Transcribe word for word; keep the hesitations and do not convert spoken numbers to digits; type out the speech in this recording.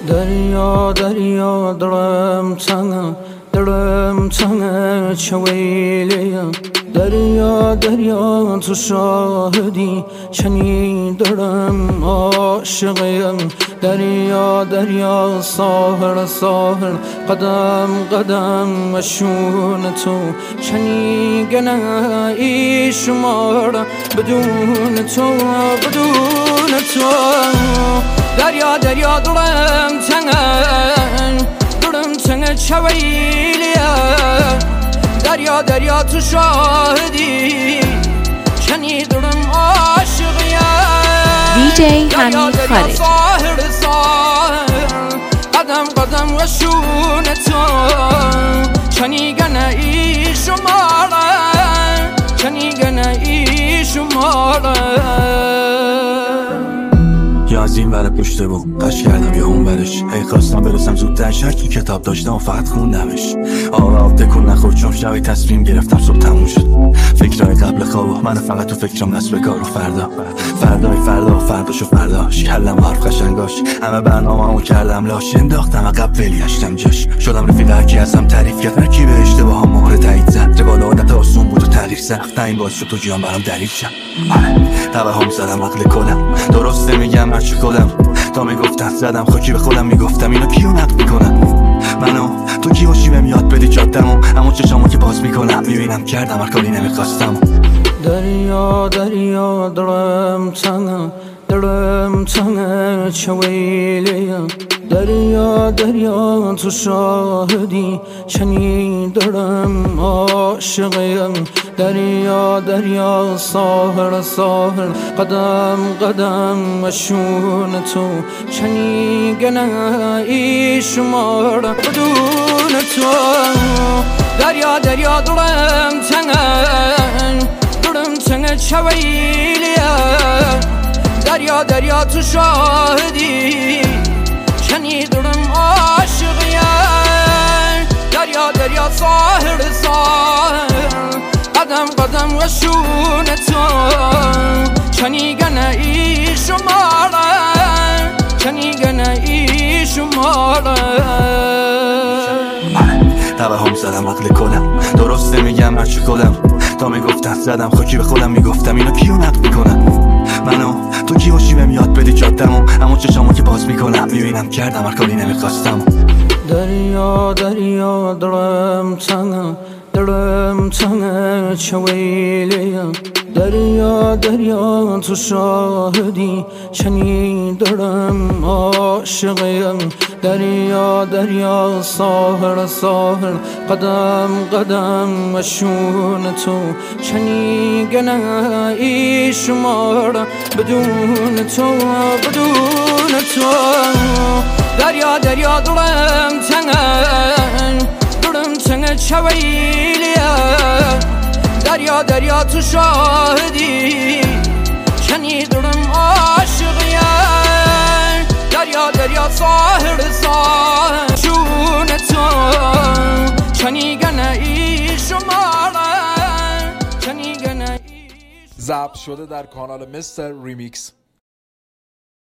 دریا دریا دلم تنگ دلم تنگ چویلیم دریا دریا تو شاهدی چنین دلم عاشقیم دریا دریا ساحل ساحل قدم قدم مشون تو چنین گناهی شمار بدون تو بدون تو دریا دریا دلم تنگ دلم تنگ چویلیم دریا دریا تو شاهدی چنین دلم عاشقیم دی جی حمید خارج ساحل ساحل قدم قدم وشون تو چنین گناهی شمار چنین گناهی شمار یا از این ور پشته بوم قش کردم یا اون ورش هی خواستم برسم زودتر شهر که کتاب داشتم و فقط خوندمش آقا تکون نخور چون شبی تصمیم گرفتم صبح تموم شد فکرهای قبل خواب و من فقط تو فکرم نصب کار و فردا فردای فردا و فرداش و فرداش کلم حرف قشنگاش همه برنامه‌مو کردم لاش انداختم عقب ولی گشتم جاش شدم رفیق هر کی ازم تعریف کرد هر کی به اشتباهام مهر تایید زد روال عادت آسون بود و تغییر سخت این باعث شد تو جیان برام دریغ شم توهم زدم عقل کلم درسته میگم هرچی کلم تا میگفتن زدم خاکی به خودم میگفتم اینا کیو نقد میکنن منو تو کی باشی بهم یاد بدی جادمو اما چشامو که باز میکنم میبینم کردم هر کاری نمیخواستم دریا دریا دلم تنگ دلم تنگ چویلیم دریا دریا تو شاهدی چنین دلم عاشقیم دریا دریا ساحل ساحل قدم قدم مشون تو چنین گناهی شمار بدون تو دریا دریا دلم تنگ دلم تنگ چویلیم دریا دریا تو شاهدی چنین دلم عاشقیم دریا دریا ساحل ساحل قدم قدم وشون تو چنین گناهی شمار چنین گناهی شمار توهم زدم عقل کلم درسته میگم هرچی کلم تا میگفتن زدم خاکی به خودم میگفتم اینا کیو نقد میکنن منو تو کی باشی بهم یاد بدی جادمو اما چشامو که باز میکنم میبینم کردم هر کاری نمیخواستم دریا دریا دلم تنگ دلم تنگ چویلیم دریا دریا تو شاهدی چنین دلم عاشقیم دریا دریا ساحل ساحل قدم قدم مشون تو چنین گناهی شمار بدون تو بدون تو دریا دریا دلم تنگ دلم تنگ چویلیم دریا دریا تو شاهدی چنین دلم عاشقیم دریا دریا ساحل ساحل شون تو چنین گناهی شمار چنین گناهی ضبط شده در کانال مستر ریمیکس.